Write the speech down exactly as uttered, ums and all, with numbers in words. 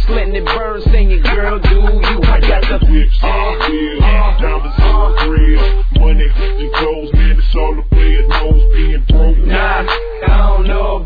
letting it burn, singing, girl, do you? I got the whips and bills, diamonds and grills, money and clothes, man, it's all the players knows being broke. Nah, I don't know